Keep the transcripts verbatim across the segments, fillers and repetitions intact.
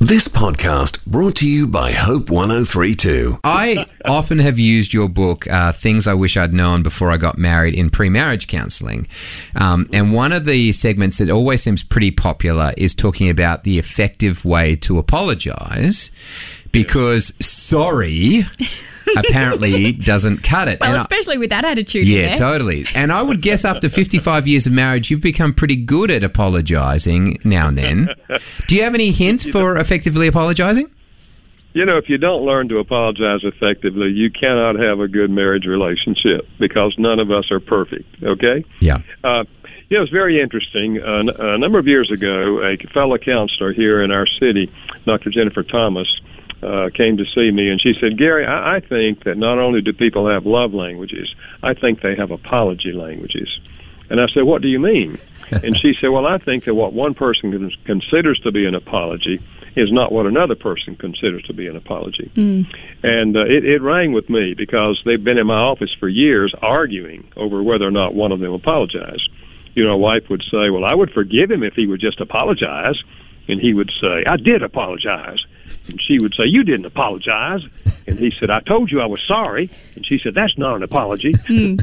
This podcast brought to you by Hope one oh three point two. I often have used your book, uh, Things I Wish I'd Known Before I Got Married, in pre-marriage counselling. Um, and one of the segments that always seems pretty popular is talking about the effective way to apologise, because sorry apparently doesn't cut it. Well, and especially I, with that attitude. Yeah, there. totally. And I would guess after fifty-five years of marriage, you've become pretty good at apologising now and then. Do you have any hints for effectively apologising? You know, if you don't learn to apologize effectively, you cannot have a good marriage relationship, because none of us are perfect, okay? Yeah. Uh, you know, it's very interesting. Uh, a number of years ago, a fellow counselor here in our city, Doctor Jennifer Thomas, Uh, came to see me, and she said, Gary, I, I think that not only do people have love languages, I think they have apology languages. And I said, what do you mean? And she said, well, I think that what one person con- considers to be an apology is not what another person considers to be an apology. Mm. And uh, it, it rang with me, because they've been in my office for years arguing over whether or not one of them apologized. You know, a wife would say, well, I would forgive him if he would just apologize. And he would say, I did apologize. And she would say, you didn't apologize. And he said, I told you I was sorry. And she said, that's not an apology. Mm.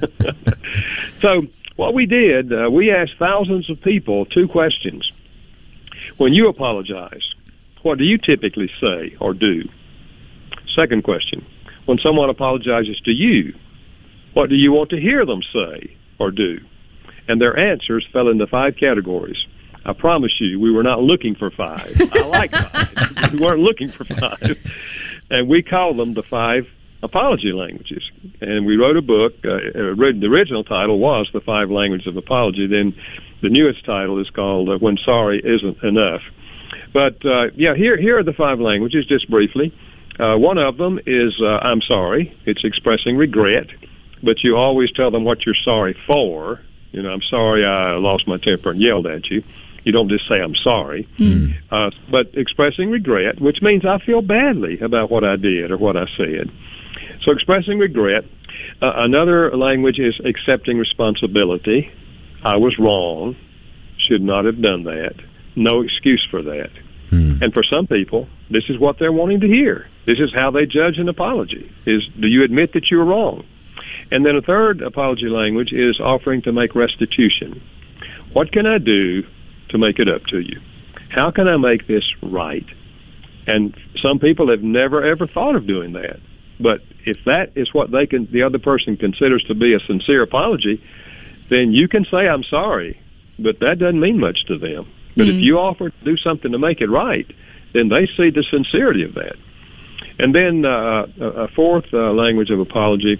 So what we did, uh, we asked thousands of people two questions. When you apologize, what do you typically say or do? Second question, when someone apologizes to you, what do you want to hear them say or do? And their answers fell into five categories. I promise you, we were not looking for five. I like five. We weren't looking for five. And we called them the five apology languages. And we wrote a book. Uh, the original title was The Five Languages of Apology. Then the newest title is called uh, When Sorry Isn't Enough. But, uh, yeah, here, here are the five languages, just briefly. Uh, one of them is uh, I'm sorry. It's expressing regret. But you always tell them what you're sorry for. You know, I'm sorry I lost my temper and yelled at you. You don't just say, I'm sorry. Mm. Uh, but expressing regret, which means I feel badly about what I did or what I said. So expressing regret. Uh, another language is accepting responsibility. I was wrong. Should not have done that. No excuse for that. Mm. And for some people, this is what they're wanting to hear. This is how they judge an apology, is do you admit that you were wrong? And then a third apology language is offering to make restitution. What can I do to make it up to you? How can I make this right? And some people have never, ever thought of doing that. But if that is what they can, the other person considers to be a sincere apology, then you can say, I'm sorry, but that doesn't mean much to them. But mm-hmm. if you offer to do something to make it right, then they see the sincerity of that. And then uh, a fourth uh, language of apology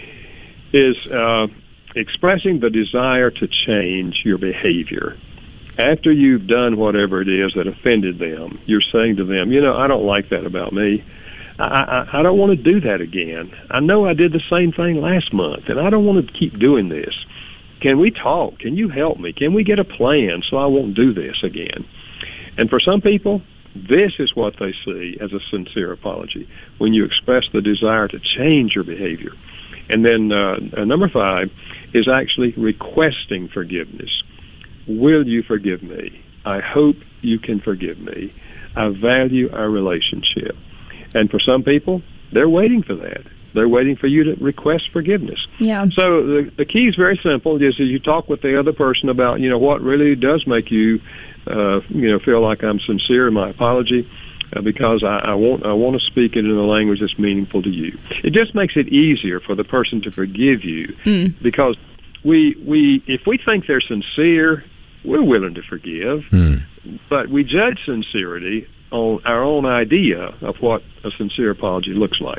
is uh, expressing the desire to change your behavior. After you've done whatever it is that offended them, you're saying to them, you know, I don't like that about me. I, I, I don't want to do that again. I know I did the same thing last month, and I don't want to keep doing this. Can we talk? Can you help me? Can we get a plan so I won't do this again? And for some people, this is what they see as a sincere apology, when you express the desire to change your behavior. And then uh, number five is actually requesting forgiveness. Will you forgive me? I hope you can forgive me. I value our relationship. And for some people, they're waiting for that. They're waiting for you to request forgiveness. Yeah. So the, the key is very simple. Is you talk with the other person about, you know, what really does make you, uh, you know, feel like I'm sincere in my apology, uh, because I, I want I want to speak it in a language that's meaningful to you. It just makes it easier for the person to forgive you, mm. because we we if we think they're sincere, we're willing to forgive, mm. but we judge sincerity on our own idea of what a sincere apology looks like.